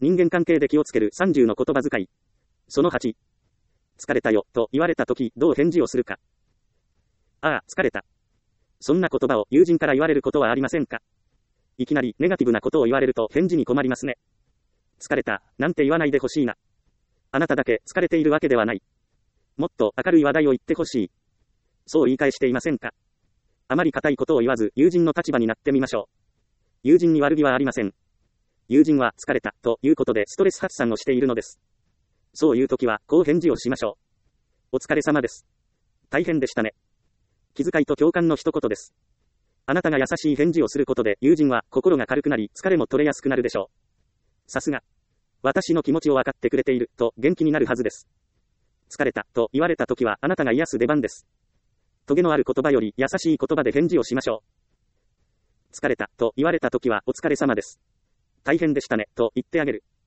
人間関係で気をつける30の言葉遣い。その8。疲れたよ、と言われたとき、どう返事をするか。ああ、疲れた。そんな言葉を友人から言われることはありませんか？いきなりネガティブなことを言われると返事に困りますね。疲れた、なんて言わないでほしいな。あなただけ疲れているわけではない。もっと明るい話題を言ってほしい。そう言い返していませんか？あまり固いことを言わず、友人の立場になってみましょう。友人に悪気はありません。友人は疲れた、ということでストレス発散をしているのです。そういうときは、こう返事をしましょう。お疲れ様です。大変でしたね。気遣いと共感の一言です。あなたが優しい返事をすることで、友人は心が軽くなり、疲れも取れやすくなるでしょう。さすが。私の気持ちを分かってくれている、と元気になるはずです。疲れた、と言われたときは、あなたが癒す出番です。トゲのある言葉より優しい言葉で返事をしましょう。疲れた、と言われたときは、お疲れ様です。大変でしたね、と言ってあげる。